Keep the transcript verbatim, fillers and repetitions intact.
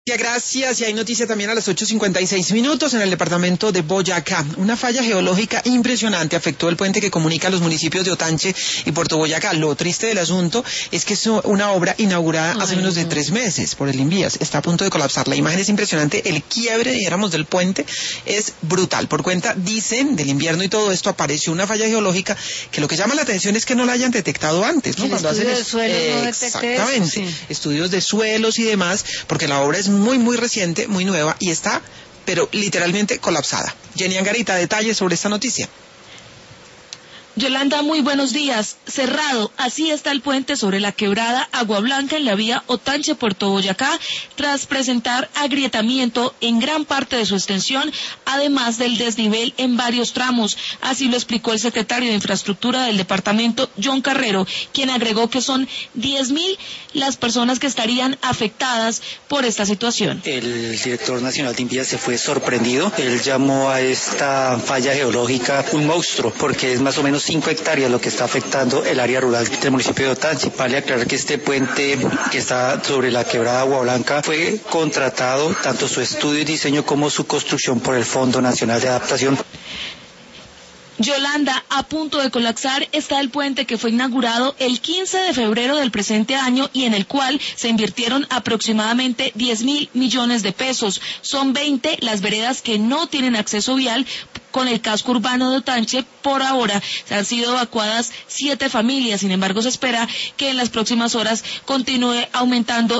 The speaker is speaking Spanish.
Gracias, y hay noticia también a las ocho cincuenta y seis minutos en el departamento de Boyacá. Una falla geológica impresionante afectó el puente que comunica los municipios de Otanche y Puerto Boyacá. Lo triste del asunto es que es una obra inaugurada Ay, hace menos de tres meses por el Invías. Está a punto de colapsar. La imagen es impresionante. El quiebre, dijéramos, del puente es brutal. Por cuenta, dicen, del invierno y todo esto, apareció una falla geológica que lo que llama la atención es que no la hayan detectado antes, ¿no? El Cuando estudio hacen de suelos eh, no exactamente, eso, sí. estudios de suelos y demás, porque la obra es muy, muy reciente, muy nueva y está, pero literalmente colapsada. Jenny Angarita, detalles sobre esta noticia. Yolanda, muy buenos días. Cerrado, así está el puente sobre la quebrada Agua Blanca en la vía Otanche-Puerto Boyacá, tras presentar agrietamiento en gran parte de su extensión, además del desnivel en varios tramos. Así lo explicó el secretario de Infraestructura del departamento, John Carrero, quien agregó que son diez mil las personas que estarían afectadas por esta situación. El director nacional de Invías se fue sorprendido. Él llamó a esta falla geológica un monstruo, porque es más o menos cinco hectáreas lo que está afectando el área rural del municipio de Otanche. Vale aclarar que este puente que está sobre la quebrada Agua Blanca fue contratado, tanto su estudio y diseño como su construcción, por el Fondo Nacional de Adaptación. Yolanda, a punto de colapsar está el puente que fue inaugurado el quince de febrero del presente año y en el cual se invirtieron aproximadamente diez mil millones de pesos. Son veinte las veredas que no tienen acceso vial con el casco urbano de Otanche. Por ahora se han sido evacuadas siete familias, sin embargo se espera que en las próximas horas continúe aumentando